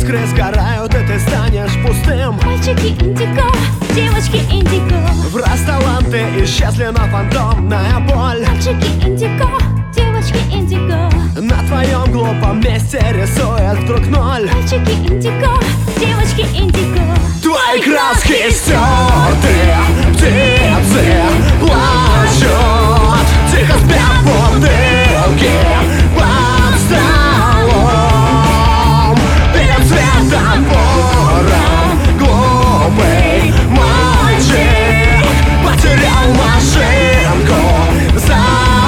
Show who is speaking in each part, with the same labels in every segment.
Speaker 1: Искры сгорают, и ты станешь пустым.
Speaker 2: Мальчики индиго, девочки индиго.
Speaker 1: Враз таланты исчезли на фантомная боль.
Speaker 2: Мальчики индиго, девочки индиго.
Speaker 1: На твоем глупом месте рисует вдруг ноль.
Speaker 2: Мальчики индиго, девочки индиго.
Speaker 1: Твои краски стерты, птицы плачут, тихо спят бутылки под столом. Перед светофором глупый мальчик потерял машинку за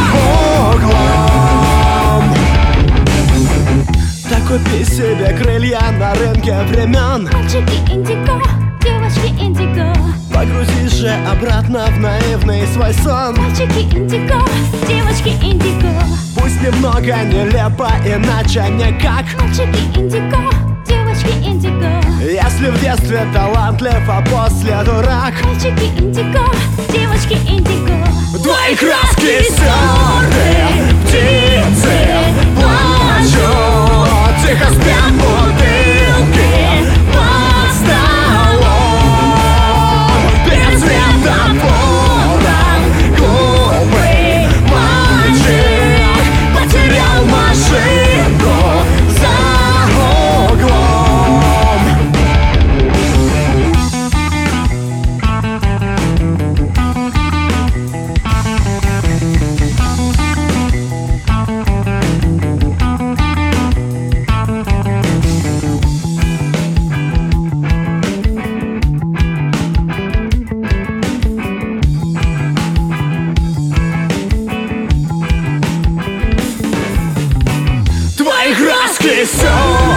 Speaker 1: углом. Так купи себе крылья на рынке времен.
Speaker 2: Мальчики индиго, девочки индиго.
Speaker 1: Погрузись же обратно в наивный свой сон.
Speaker 2: Мальчики индиго, девочки индиго.
Speaker 1: Пусть немного нелепо, иначе никак.
Speaker 2: Мальчики индиго, девочки индиго.
Speaker 1: Если в детстве талантлив, а после дурак.
Speaker 2: Мальчики индиго, девочки индиго.
Speaker 1: Твои краски стерты, птицы плачут, тихо спят бутылки под столом. Перед светофором глупый мальчик потерял машинку за углом. Твои краски все